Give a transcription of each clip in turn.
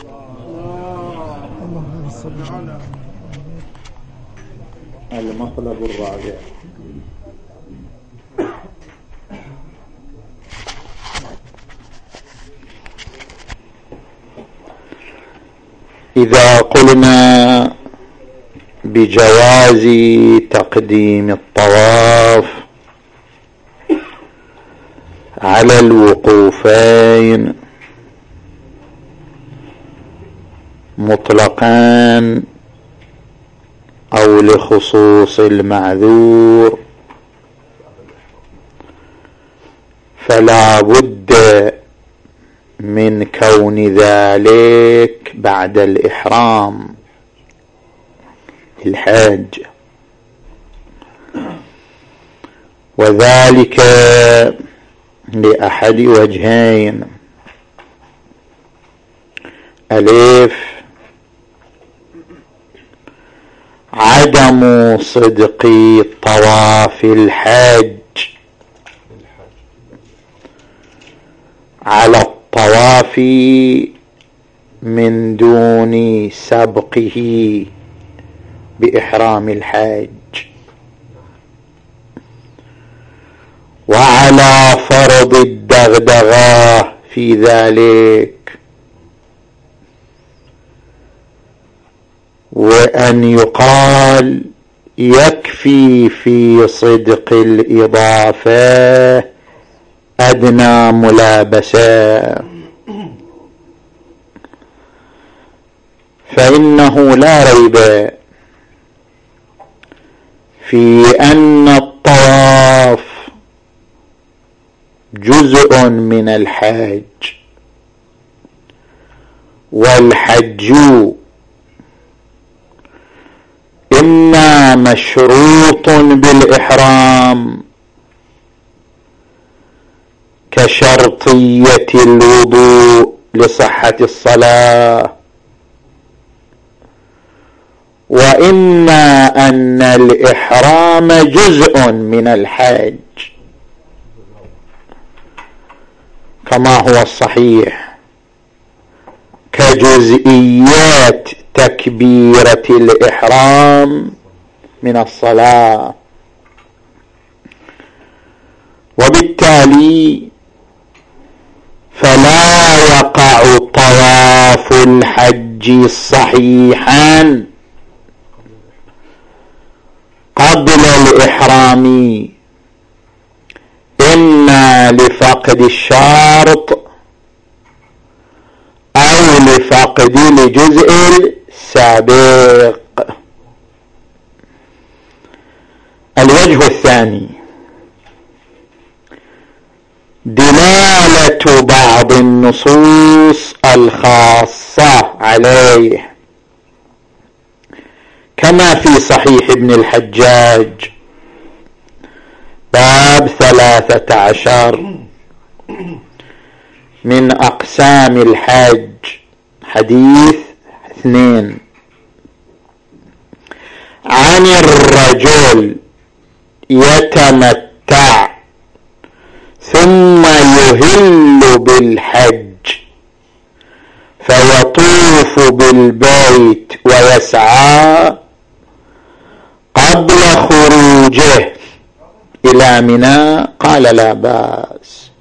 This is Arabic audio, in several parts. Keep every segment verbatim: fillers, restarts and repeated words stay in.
المطلب الرابع إذا قلنا بجواز تقديم الطواف على الوقوفين مطلقا أو لخصوص المعذور فلا بد من كون ذلك بعد الإحرام الحاج، وذلك لأحد وجهين: ألف عدم صدق طواف الحاج على الطواف من دون سبقه بإحرام الحاج، وعلى فرض الدغدغة في ذلك، وأن يقال يكفي في صدق الإضافة أدنى ملابسة، فإنه لا ريب في أن الطواف جزء من الحج، والحج إما مشروط بالإحرام كشرطية الوضوء لصحة الصلاة، وإما أن الإحرام جزء من الحج كما هو الصحيح كجزئيات تكبيرة الإحرام من الصلاة. وبالتالي فلا يقع طواف الحج صحيحا قبل الإحرام، إما لفقد الشرط أو لفقد الجزء السابق. الوجه الثاني دلالة بعض النصوص الخاصة عليه، كما في صحيح ابن الحجاج باب ثلاثة عشر من أقسام الحج حديث اثنين: عن الرجل يتمتع ثم يهل بالحج فيطوف بالبيت ويسعى قبل خروجه إلى منى، قال لا بأس.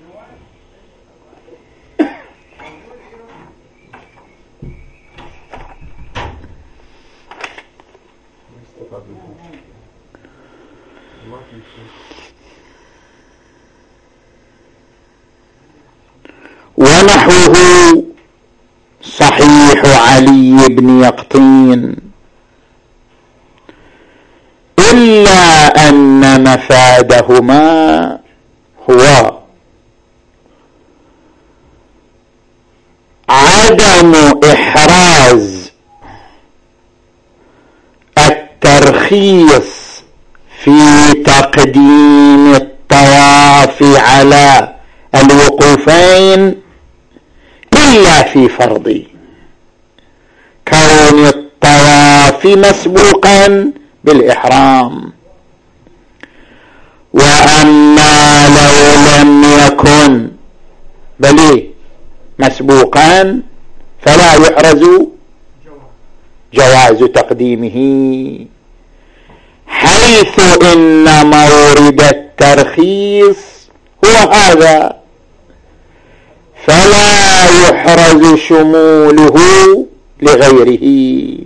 ونحوه صحيح علي بن يقطين، إلا أن مفادهما هو عدم إحراز الترخيص في تقديم الطواف على الوقوفين إلا في فرض كون الطواف مسبوقا بالإحرام. وأما لو لم يكن بل مسبوقا فلا يحرز جواز تقديمه، حيث إن مورد الترخيص هو هذا، فلا يحرز شموله لغيره.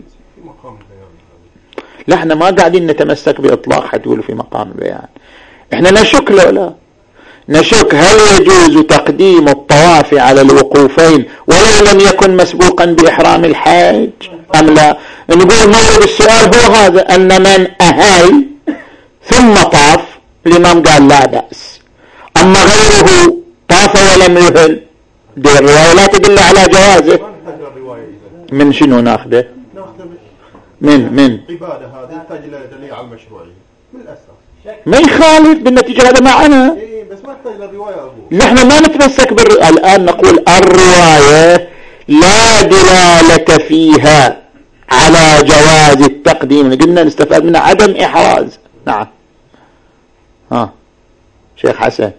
لا احنا ما قاعدين نتمسك بإطلاق حتقول في مقام البيان، احنا نشك لا لا نشك هل يجوز تقديم الطواف على الوقوفين ولو لم يكن مسبوقا بإحرام الحاج أم لا. نقول مورد السؤال هو هذا، أن من أهل ثم طاف الإمام قال لا بأس، أما غيره طاف ولم يهل دي الرواية لا تدل على جوازه. من شنو ناخده؟ من من عبادة هذه تحتاج إلى دليل على المشروعية من الأساس، ما يخالف بالنتيجة هذا معنا. إيه بس ما تحتاج للرواية أبوه. نحن ما نتمسك بال... الآن نقول الرواية لا دلالة فيها على جواز التقديم، قلنا نستفاد منها عدم إحراز. نعم ها شيخ حسن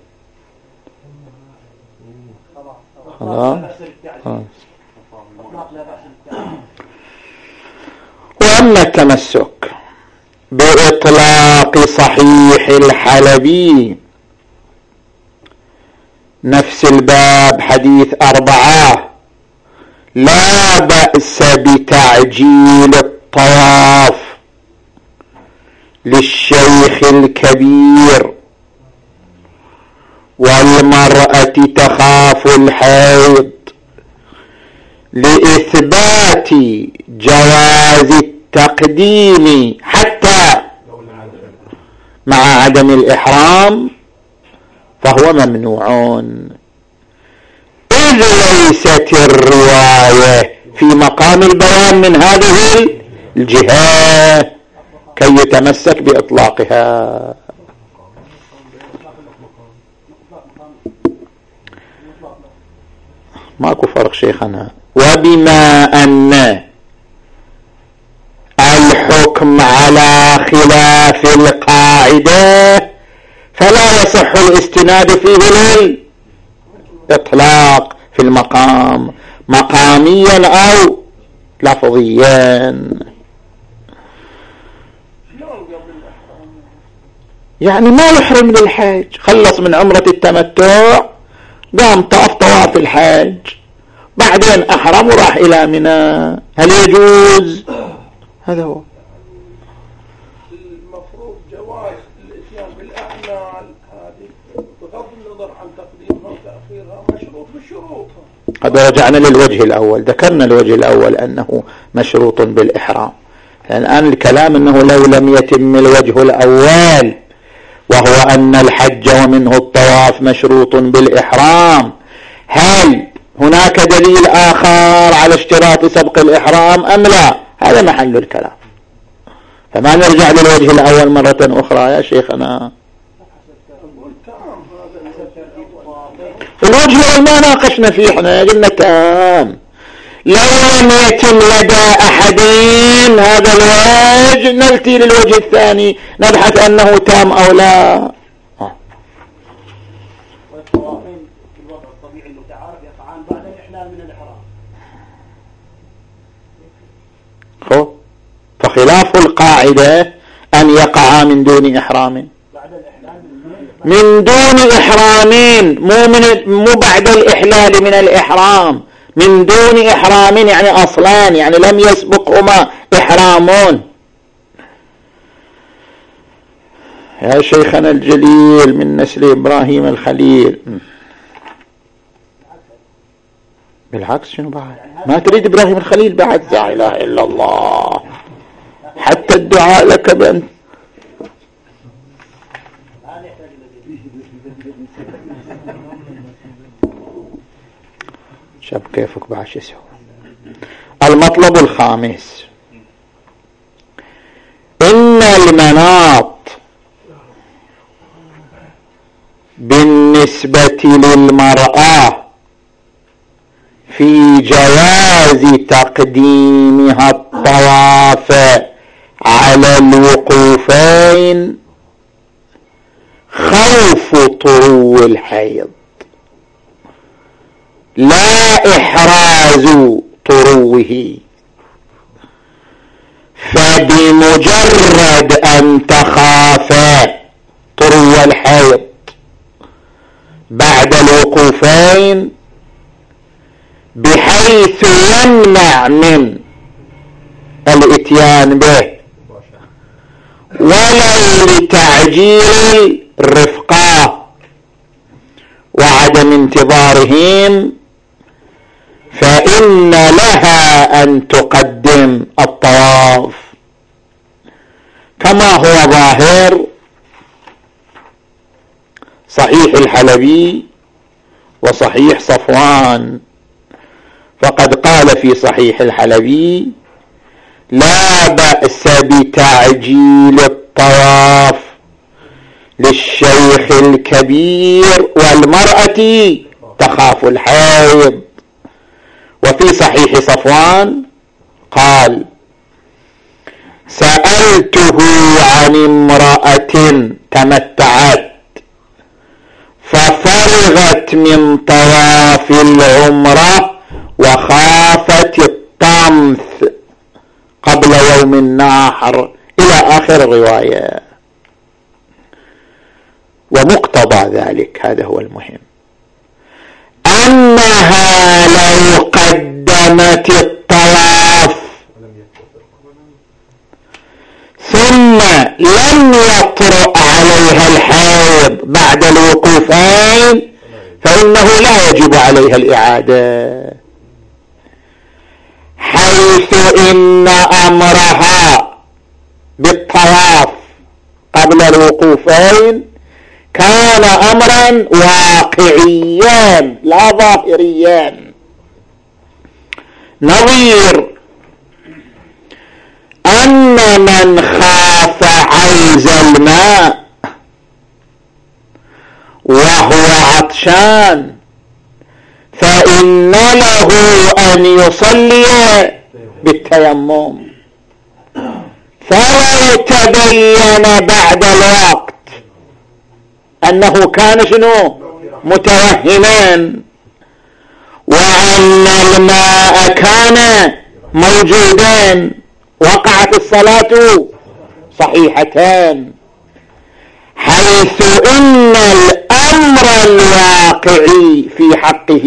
خلاص. وأما التمسك بإطلاق صحيح الحلبي نفس الباب حديث أربعة، لا بأس بتعجيل الطواف للشيخ الكبير والمرأة تخاف الحيض لإثبات جواز التقديم حتى مع عدم الإحرام، فهو ممنوع، إذ ليست الرواية في مقام البيان من هذه الجهة كي يتمسك بإطلاقها. ماكو فرق شيخنا. وبما أن الحكم على خلاف القاعدة فلا يصح الاستناد فيه للإطلاق في المقام مقاميا أو لفظيا. يعني ما يحرم للحاج، خلص من عمرة التمتع قام طاف طواف الحاج بعدين أحرم وراح إلى منى، هل يجوز؟ هذا هو المفروض جواز الاتيان بالأعمال هذه بغض النظر عن تقديمها وتأخيرها مشروط بالشروط. هذا رجعنا للوجه الأول، ذكرنا الوجه الأول أنه مشروط بالإحرام. الآن الكلام أنه لو لم يتم الوجه الأول وهو أن الحج ومنه الطواف مشروط بالإحرام، هل هناك دليل آخر على اشتراط سبق الإحرام أم لا؟ هذا محل الكلام. فما نرجع للوجه الأول مرة أخرى يا شيخنا. الوجه الأول ما ناقشنا فيه، احنا قلنا تام، لو لم يتم لدى أحدين هذا الوجه نلتي للوجه الثاني نبحث أنه تام أو لا. والطوافين في الوضع الطبيعي المتعارف يقعان بعد الإحلال من الإحرام. خو فخلاف القاعدة أن يقع من دون إحرام، من دون إحرامين، مو من مو بعد الإحلال من الإحرام، من دون إحرامين يعني أصلان، يعني لم يسبقهما إحرامون. يا شيخنا الجليل من نسل إبراهيم الخليل، بالعكس شنو بعد؟ ما تريد إبراهيم الخليل بعد؟ لا إله إلا الله، حتى الدعاء لك بأن شاب كيفك بعد شو يسوي. المطلب الخامس، إن المناط بالنسبة للمرأة في جواز تقديمها الطواف على الوقوفين خوف طرو الحيض، لا إحراز طروه، فبمجرد أن تخافا طرو الحيض بعد الوقوفين بحيث يمنع من الاتيان به ولو لتعجيل الرفقة وعدم انتظارهم، فإن لها أن تقدم الطواف، كما هو ظاهر صحيح الحلبي وصحيح صفوان. فقد قال في صحيح الحلبي: لا بأس بتعجيل الطواف للشيخ الكبير والمرأة تخاف الحيض. وفي صحيح صفوان قال: سألته عن امرأة تمتعت ففرغت من طواف العمرة وخافت الطمث قبل يوم النحر، إلى آخر الرواية. ومقتضى ذلك، هذا هو المهم، أنها لو قدمت الطواف ثم لم يطرأ عليها الحيض بعد الوقوفين فإنه لا يجب عليها الإعادة، حيث إن أمرها بالطواف قبل الوقوفين كان أمرا واقعيا لا ظاهريا، نظير أن من خاف عوز الماء وهو عطشان فإن له أن يصلي بالتيمم، فلو تبين بعد الوقت أنه كان شنو متوهما وأن الماء كان موجودا وقعت الصلاة صحيحتان، حيث إن الأمر الواقعي في حقه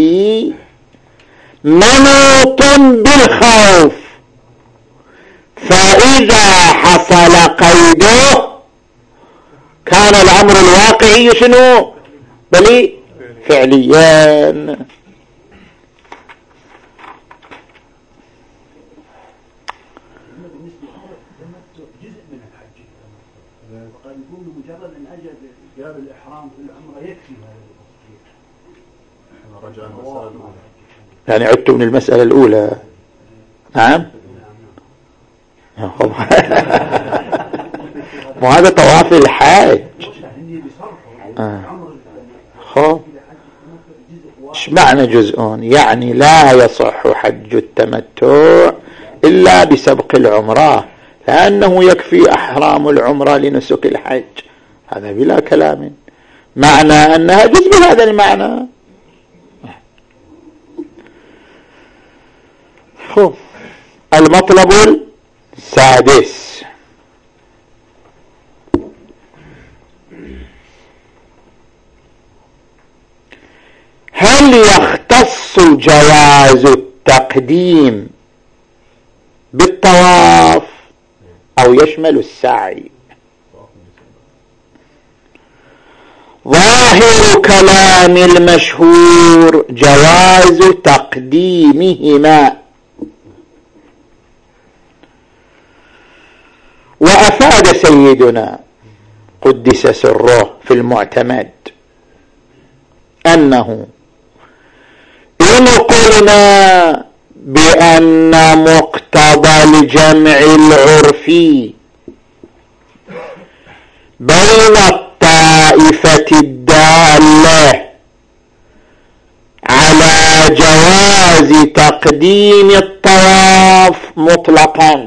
منوط بالخوف، فإذا حصل قيده كان الأمر الواقعي شنو بل فعليا. مجرد ان اجى بجاب الاحرام في العمره يكفي هذا. يعني عدت من المسألة الأولى. نعم. وهذا طواف الحاج. آه. خب ايش معنى جزء؟ يعني لا يصح حج التمتع إلا بسبق العمرة، لأنه يكفي أحرام العمرة لنسك الحج، هذا بلا كلام، معنى أنها جزء بهذا المعنى. خب المطلب السادس: هل يختص جواز التقديم بالطواف أو يشمل السعي؟ ظاهر كلام المشهور جواز تقديمهما، وأفاد سيدنا قدس سره في المعتمد أنه إن قلنا بأن مقتضى الجمع العرفي بين الطائفة الدالة على جواز تقديم الطواف مطلقا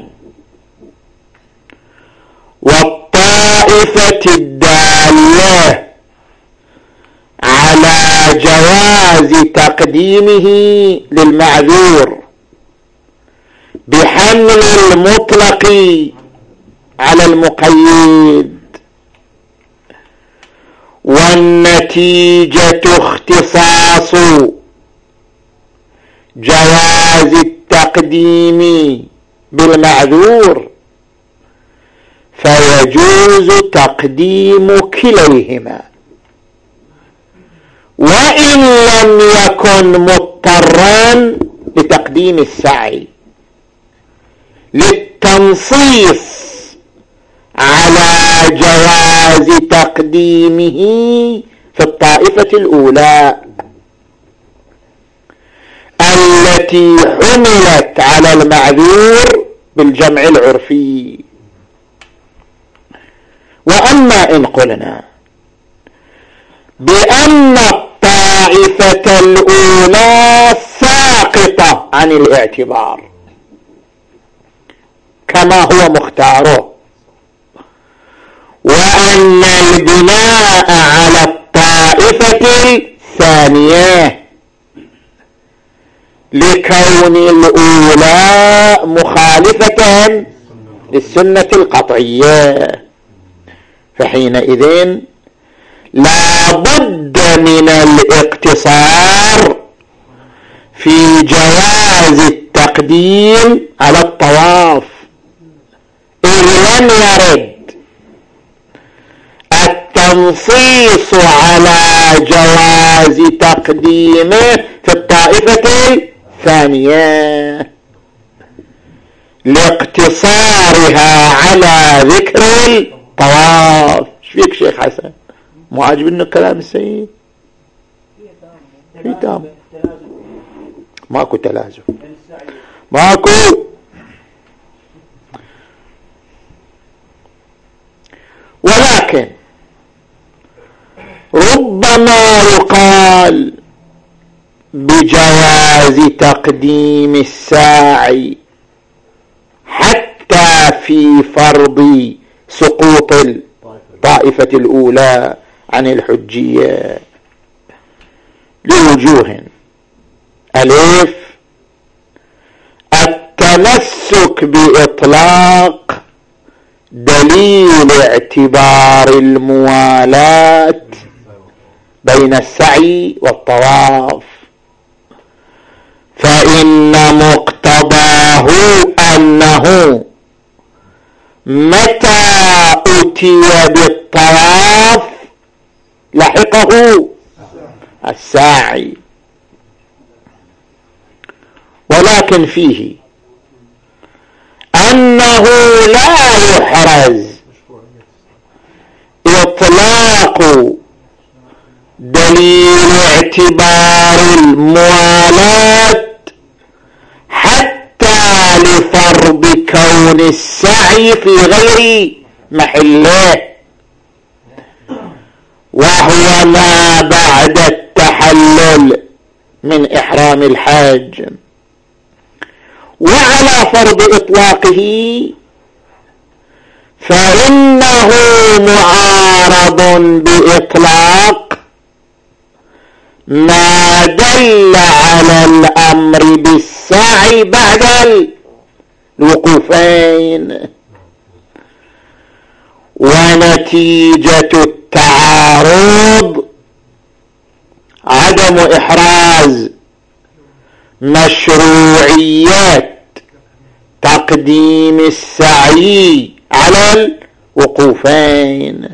والطائفة الدالة على جواز تقديمه للمعذور بحمل المطلق على المقيد، والنتيجة اختصاص جواز التقديم بالمعذور، فيجوز تقديم كليهما وإن لم يكن مضطرا لتقديم السعي، للتنصيص على جواز تقديمه في الطائفة الأولى التي حملت على المعذور بالجمع العرفي. وأما إن قلنا بأن الطائفة الأولى ساقطة عن الاعتبار كما هو مختاره، وأن البناء على الطائفة الثانية لكون الأولى مخالفة للسنة القطعية، فحينئذ لا بد من الاقتصار في جواز التقديم على الطواف، إذ لم يرد التنصيص على جواز تقديمه في الطائفة الثانية لاقتصارها على ذكر الطواف. ايش فيك شيخ حسن؟ مو عاجبنه كلام السيد؟ في تام ماكو تلازم، ماكو. ولكن ربما يقال بجواز تقديم الساعي حتى في فرض سقوط الطائفة الأولى عن الحجية لوجوه: ألف، التمسك بإطلاق دليل اعتبار الموالاة بين السعي والطواف، فإن مقتضاه أنه متى أتي بالطواف لحقه الساعي. ولكن فيه أنه لا يحرز إطلاق دليل اعتبار الموالاة حتى لفرض كون السعي في غير محله، وهو ما بعد التحلل من إحرام الحاج. وعلى فرض إطلاقه فإنه معارض بإطلاق ما دل على الأمر بالسعي بعد الوقوفين، ونتيجة التعارض عدم إحراز مشروعية تقديم السعي على الوقوفين.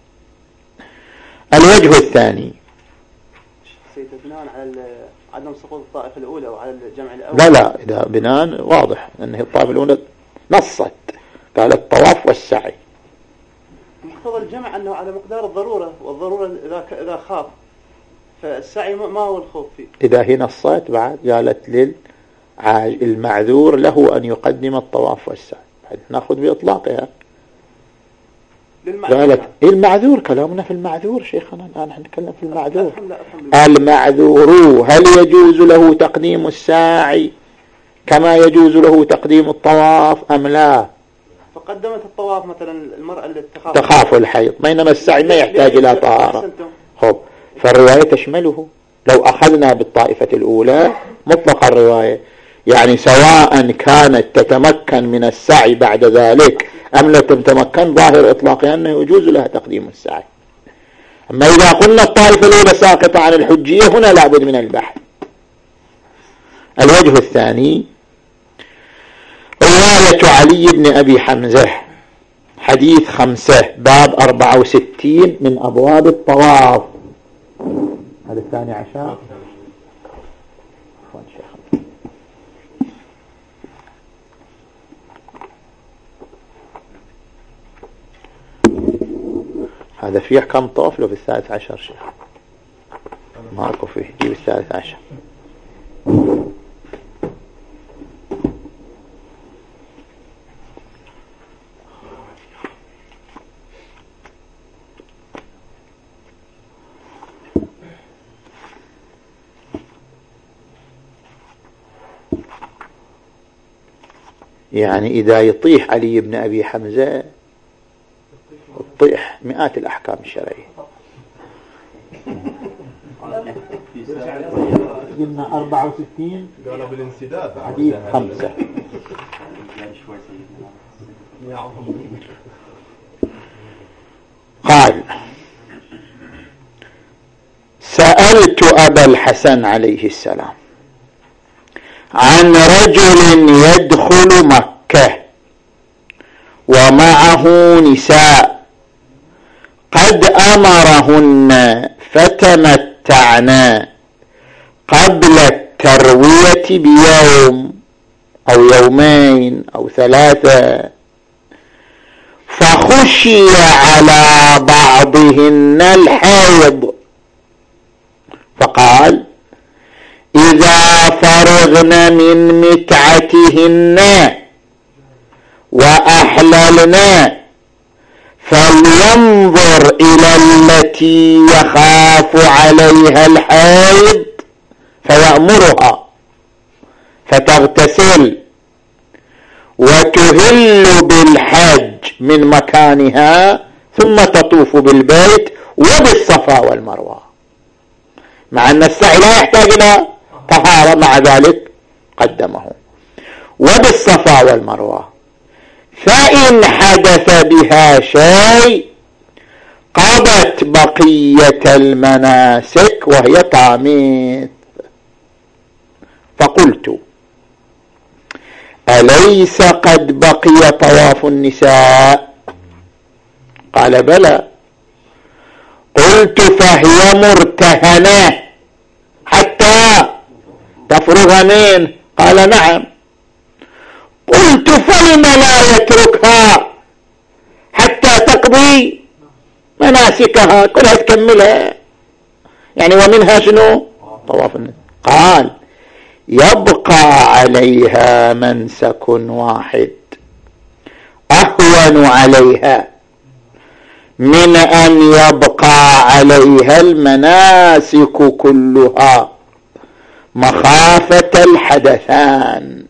الوجه الثاني بناء على عدم سقوط الطائفة الأولى وعلى الجمع الأول. لا لا إذا بناء واضح أن الطائفة الأولى نصت قال الطواف والسعي. مقتضى الجمع أنه على مقدار الضرورة، والضرورة إذا إذا خاف فالسعي ما هو الخوف فيه. إذا هي نصت بعد قالت للمعذور له أن يقدم الطواف والسعي، نأخذ بإطلاقها. قالت المعذور، كلامنا في المعذور شيخنا الآن نحن نتكلم في المعذور. المعذور هل يجوز له تقديم الساعي كما يجوز له تقديم الطواف أم لا؟ فقدمت الطواف مثلا المرأة اللي تخاف تخاف الحيض، بينما السعي ما يحتاج إلى طهارة. خب، فالرواية تشمله. لو أخذنا بالطائفة الأولى مطلق الرواية يعني سواء كانت تتمكن من السعي بعد ذلك أم لا تتمكن، ظاهر إطلاقها أنه يجوز لها تقديم السعي. أما إذا قلنا الطائفة الأولى ساقطة عن الحجية، هنا لابد من البحث. الوجه الثاني رواية علي بن أبي حمزة، حديث خمسة، باب أربعة وستين من أبواب الطواف. هذا الثاني عشر. هذا فيه كم طوف له في الثالث عشر شيخ؟ ماكو فيه، جيب الثالث عشر. يعني إذا يطيح علي بن أبي حمزة تطيح مئات الأحكام الشرعية. قلنا أربعة وستين قالوا بالانسداد حديث خمسة. قال: سألت أبا الحسن عليه السلام عن رجل يدخل مكة ومعه نساء قد أمرهن فتمتعنا قبل التروية بيوم أو يومين أو ثلاثة، فخشي على بعضهن الحيض، فقال: إذا فرغن من متعتهن وأحللنا فلينظر إلى التي يخاف عليها الحيض فيأمرها فتغتسل وتهل بالحج من مكانها ثم تطوف بالبيت وبالصفا والمروة، مع أن السعي لا يحتاج إلى طهارة، مع ذلك قدمه. وبالصفا والمروة، فإن حدث بها شيء قضت بقية المناسك وهي طامث. فقلت: أليس قد بقي طواف النساء؟ قال: بلى. قلت: فهي مرتهنة حتى تفرغ منه؟ قال: نعم. قلت: فلم لا يتركها حتى تقضي مناسكها كلها تكملها؟ يعني ومنها شنو؟ طواف النساء. قال: يبقى عليها منسك واحد أهون عليها من أن يبقى عليها المناسك كلها مخافة الحدثان.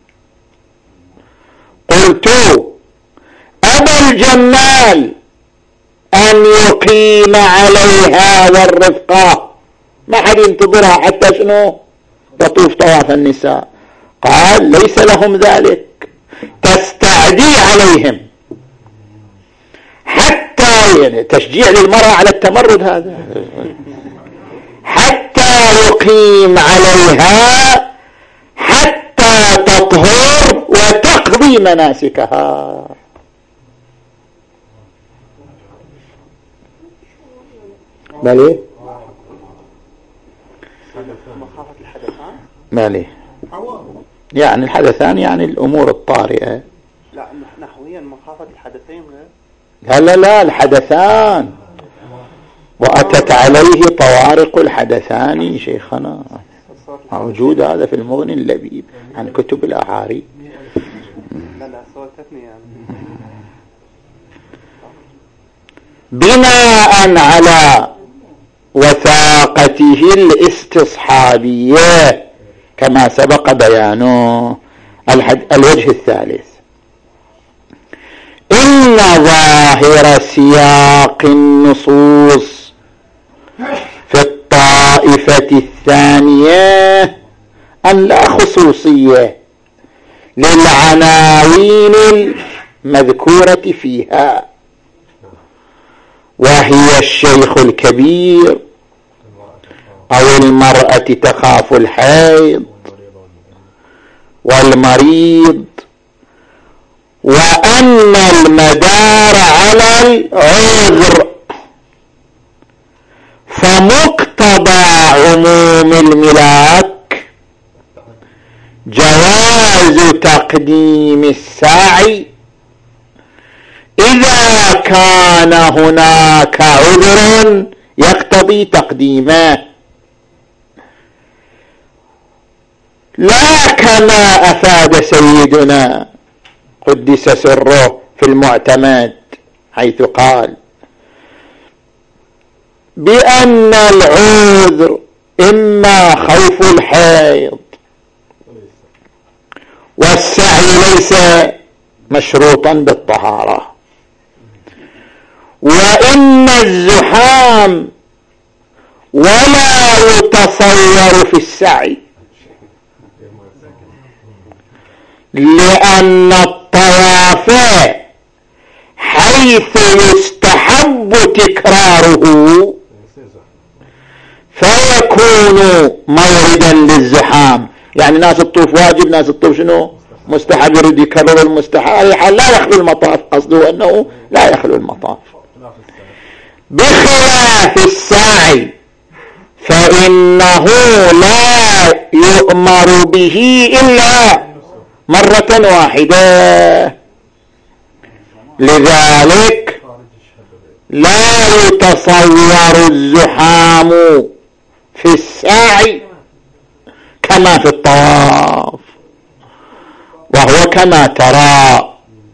قلت: أبا الجمال أن يقيم عليها والرفقة، ما حد ينتظرها حتى شنو؟ تطوف طواف النساء. قال: ليس لهم ذلك، تستعدي عليهم حتى، يعني تشجيع للمرأة على التمرد هذا، حتى يقيم عليها حتى تطهر وتقضي مناسكها. مالي مالي يعني الحدثان، يعني الأمور الطارئة. لا نحويا مخافة الحدثين غير. لا لا لا الحدثان، وأتت عليه طوارق الحدثان شيخنا، موجود هذا في المغني اللبيب عن كتب الأعاري. لا لا سوالتني يعني. بناء على وثاقته الاستصحابية كما سبق بيانه. الوجه الثالث: إن ظاهر سياق النصوص في الطائفة الثانية أن لا خصوصية للعناوين المذكورة فيها، وهي الشيخ الكبير أو المرأة تخاف الحيض والمريض، وأن المدار على العذر، فمقتضى عموم الملاك جواز تقديم الساعي إذا كان هناك عذر يقتضي تقديمه، لا كما أفاد سيدنا قدس سره في المعتمد حيث قال بأن العذر إما خوف الحيض والسعي ليس مشروطا بالطهارة، وإن الزحام ولا يتصور في السعي، لأن الطواف حيث يستحب تكراره فيكون موردا للزحام. يعني ناس الطوف واجب، ناس الطوف شنو مستحب، يريد يكرر المستحب، حال لا يخلو المطاف، قصده أنه لا يخلو المطاف. بخلاف السعي فإنه لا يؤمر به إلا مرة واحدة، لذلك لا يتصور الزحام في السعي كما في الطواف، وهو كما ترى،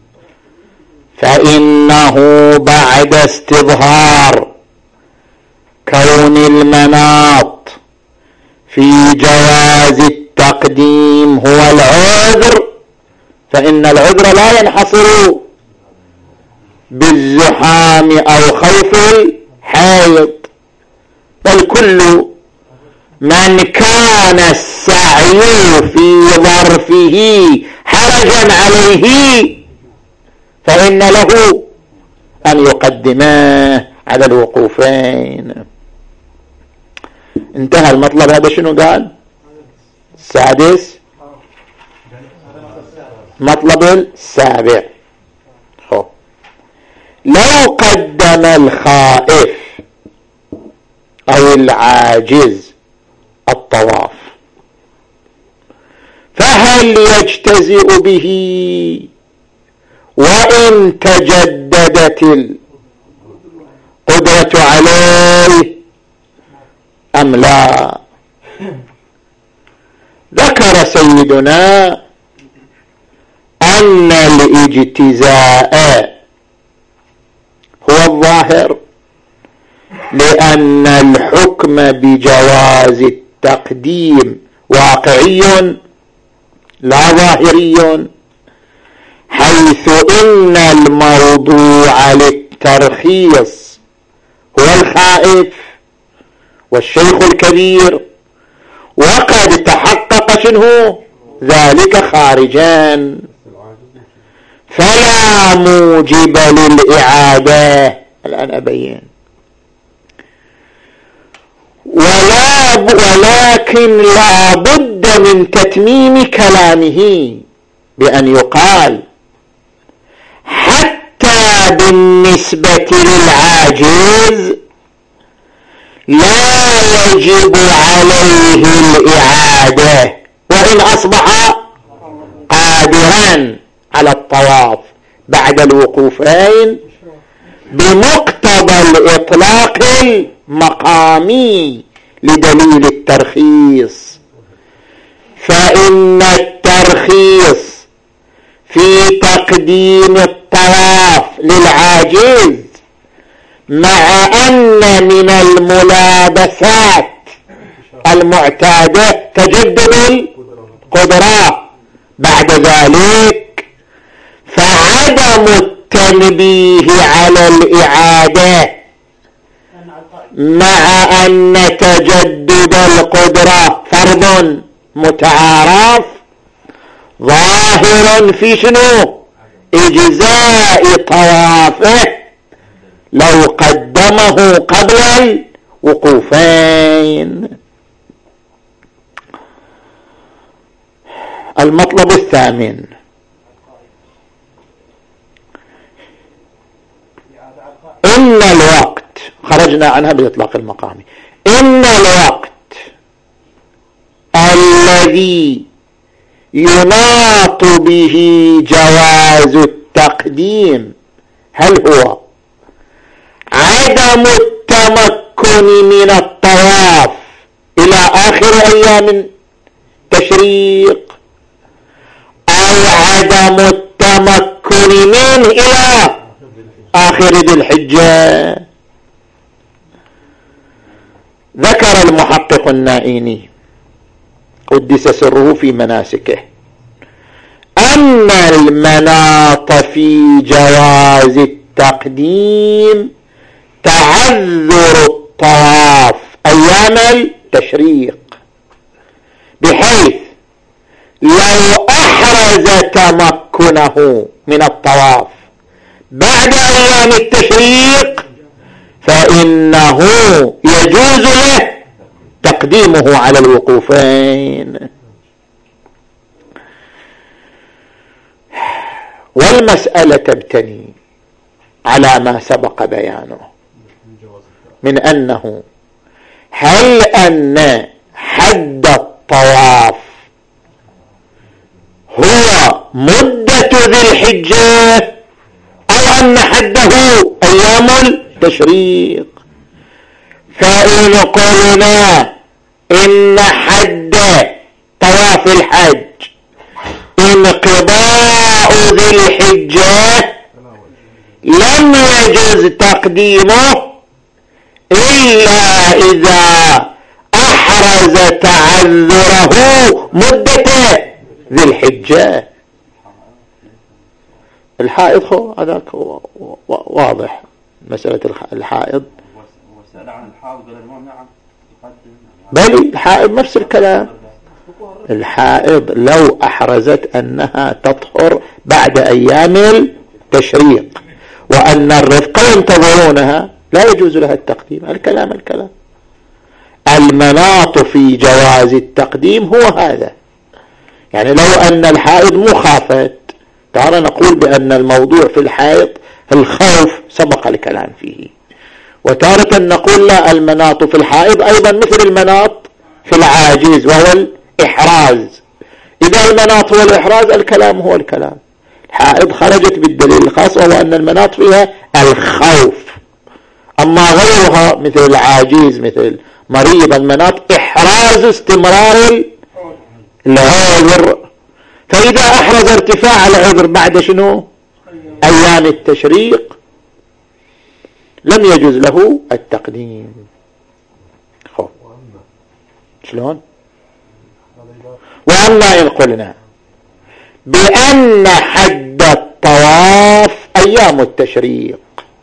فإنه بعد استظهار كون المناط في جواز التقديم هو العذر، فإن العذر لا ينحصر بالزحام أو خوف الحيض، بل كل من كان السعي في ظرفه حرجا عليه فإن له أن يقدمه على الوقوفين. انتهى المطلب هذا. شنو قال؟ السادس. مطلب السابع، خو. لو قدم الخائف أو العاجز الطواف فهل يجتزئ به وإن تجددت القدرة عليه أم لا؟ ذكر سيدنا أن الاجتزاء هو الظاهر، لأن الحكم بجواز التقديم واقعي لا ظاهري، حيث إن الموضوع للترخيص هو الخائف والشيخ الكبير، وقد تحقق شنو ذلك خارجا، فلا موجب للإعادة. الآن أبين. ولا ولكن لا بد من تتميم كلامه بأن يقال حتى بالنسبة للعاجز لا يجب عليه الإعادة وإن أصبح قادرا على الطواف بعد الوقوفين بمقتضى الإطلاق المقامي لدليل الترخيص، فإن الترخيص في تقديم الطواف للعاجز مع أن من الملابسات المعتادة تجدد القدرة بعد ذلك، فعدم التنبيه على الإعادة مع أن تجدد القدرة فرض متعارف ظاهر في شنو؟ إجزاء طوافه لو قدمه قبل الوقوفين. المطلب الثامن: إن الوقت، خرجنا عنها بإطلاق المقام، إن الوقت الذي يناط به جواز التقديم هل هو عدم التمكن من الطواف إلى آخر أيام التشريق، أو عدم التمكن منه إلى آخر ذي الحجة؟ ذكر المحقق النائيني قدس سره في مناسكه أن المناط في جواز التقديم تعذر الطواف أيام التشريق، بحيث لو أحرز تمكنه من الطواف بعد أيام التشريق فإنه يجوز له تقديمه على الوقوفين. والمسألة تبتني على ما سبق بيانه من أنه هل أن حد الطواف هو مدة ذي الحجة أو أن حده أيام التشريق؟ فإن قلنا إن حد طواف الحج انقضاء ذي الحجة لم يجوز تقديمه إلا إذا أحرز تعذره مدة ذي الحجة. الحائض هو هذاك واضح، مسألة الحائض بل الحائض نفس الكلام. الحائض لو أحرزت أنها تطهر بعد أيام التشريق وأن الرفق ينتظرونها لا يجوز لها التقديم. الكلام الكلام المناط في جواز التقديم هو هذا. يعني لو أن الحائض مخافت، تعالى نقول بأن الموضوع في الحائض الخوف سبق الكلام فيه، وتارة نقول لا، المناط في الحائض أيضا مثل المناط في العاجز وهو الإحراز. إذا المناط هو الإحراز الكلام هو الكلام. الحائض خرجت بالدليل الخاص وهو أن المناط فيها الخوف، أما غيرها مثل العاجز مثل مريض المناط إحراز استمرار العذر. فإذا أحرز ارتفاع العذر بعد شنو؟ أيام التشريق لم يجوز له التقديم. خب شلون؟ وأما إن قلنا بأن حد الطواف أيام التشريق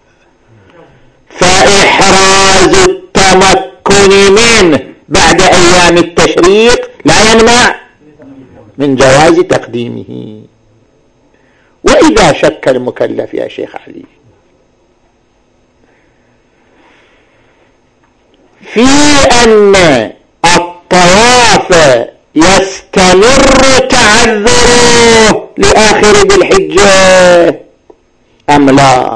فإحراز التمكن منه بعد أيام التشريق لا يمنع من جواز تقديمه. وإذا شك المكلف يا شيخ علي في أن الطواف يستمر تعذره لآخر ذي الحجة أم لا،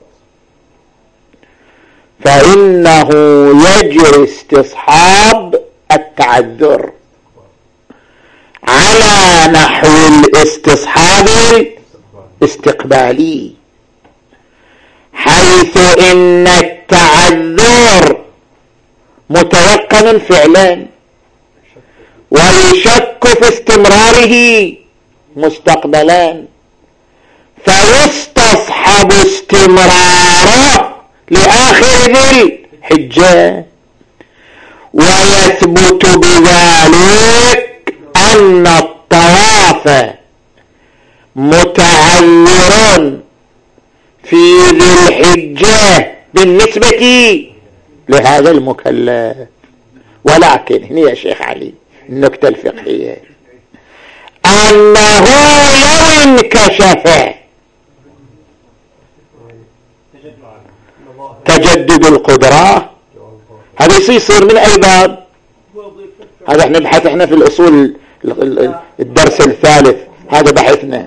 فإنه يجري استصحاب التعذر على نحو الاستصحاب الاستقبالي، حيث إن التعذر متيقن فعلا والشك في استمراره مستقبلا، فيستصحب استمراره لآخر ذي الحجة، ويثبت بذلك أن الطواف متعذر في ذي الحجة بالنسبة لهذا المكلف. ولكن هنا يا شيخ علي النكتة الفقهية أنه انكشف تجدد القدرة، هذا يصير من أي باب؟ هذا احنا نبحث احنا في الأصول الدرس الثالث، هذا بحثنا.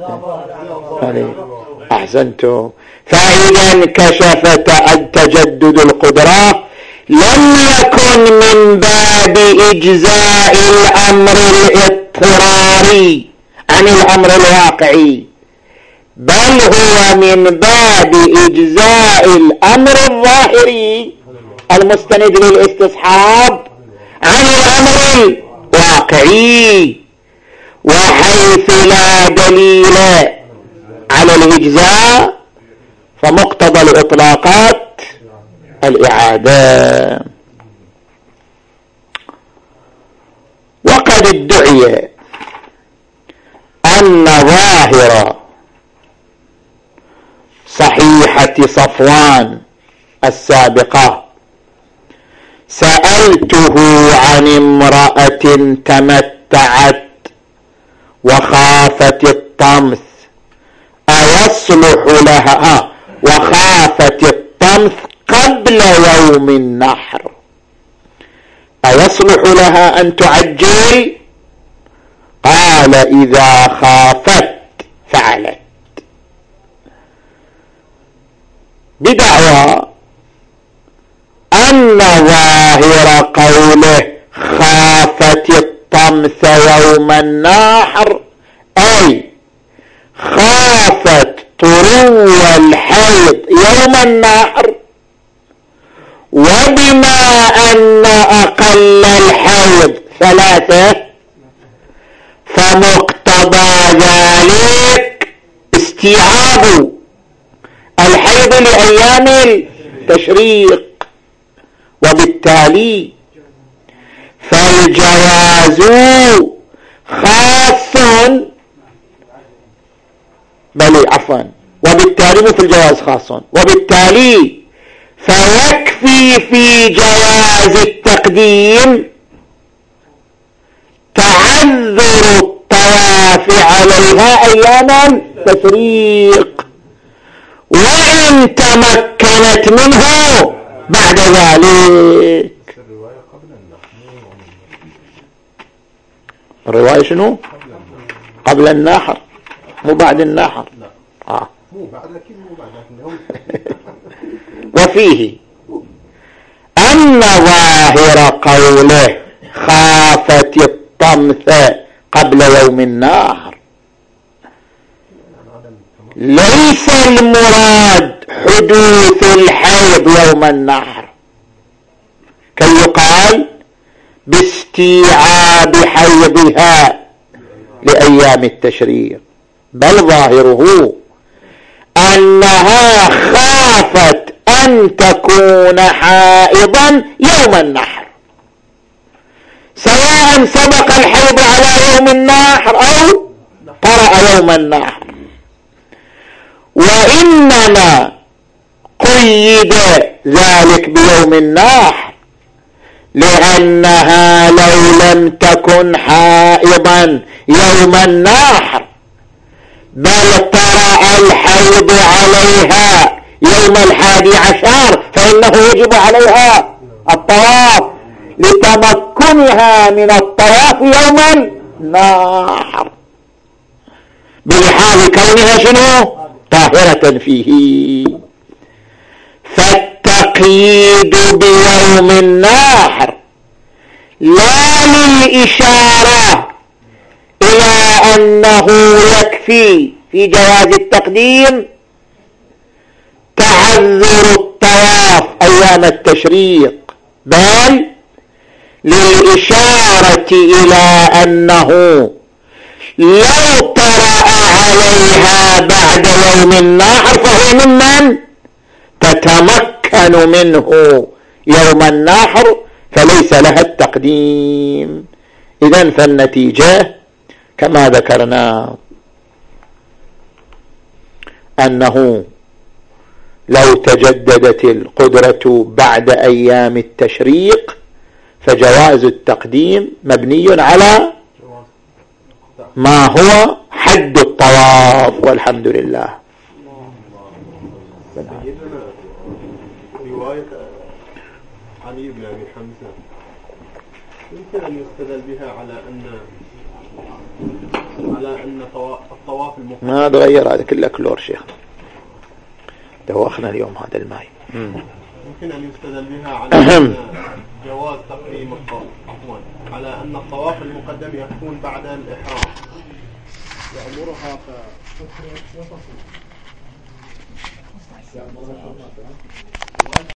أحسنتم. فإذا انكشف تجدد القدرة لم يكن من باب إجزاء الأمر الاضطراري عن الأمر الواقعي، بل هو من باب إجزاء الأمر الظاهري المستند للاستصحاب عن الأمر الواقعي. وحيث لا دليل على الإجزاء فمقتضى الإطلاقات الإعادة. وقد ادعي أن ظاهر صحيحة صفوان السابقة سألته عن امرأة تمتعت وخافت الطمث أيصلح لها وخافت الطمث قبل يوم النحر أيصلح لها أن تعجل؟ قال إذا خافت فعلت، بدعوى أن ظاهر قوله خافت الطمث يوم النحر أي خافت طرو الحيض يوم النحر، وبما أن أقل الحيض ثلاثة فمقتضى ذلك استيعاب الحيض لأيام التشريق، وبالتالي فالجواز خاص بل عفوا وبالتالي مثل الجواز خاص، وبالتالي فيكفي في جواز التقديم تعذر الطواف عليها أيام التشريق، وإن تمكنت منه بعد ذلك. الرواية شنو؟ قبل النحر مو بعد النحر. آه. وفيه أن ظاهر قوله خافت الطمث قبل يوم النحر ليس المراد حدوث الحيض يوم النحر كي يقال باستيعاب حيضها لأيام التشريق، بل ظاهره أنها خافت أن تكون حائضا يوم النحر، سواء سبق الحيض على يوم النحر أو طرأ يوم النحر. وإنما قيد ذلك بيوم النحر لأنها لو لم تكن حائضا يوم النحر بل طرأ الحيض عليها يوم الحادي عشر فإنه يجب عليها الطواف لتمكنها من الطواف يوم النحر بلحاظ كونها شنو؟ طاهرة فيه. فالتقييد بيوم النحر لا للإشارة إلى أنه يكفي في جواز التقديم تعذر الطواف أيام التشريق، بل للإشارة إلى أنه لو طرأ عليها بعد يوم النحر فهو ممن تتمكن منه يوم النحر فليس لها التقديم. إذن فالنتيجة كما ذكرنا أنه لو تجددت القدرة بعد أيام التشريق فجواز التقديم مبني على ما هو حد الطواف الصواب والحمد لله. سيدنا رواية علي بن أبي حمزة يمكن أن يستدل بها على أن على أن الطواف المقدم ما تغير، هذا كله كلور شيخنا، دوخنا اليوم هذا الماء. يمكن أن يستدل بها على أن جواز تقديم الطواف عفوا على أن الطواف المقدم يكون بعد الإحرام يأمرها ف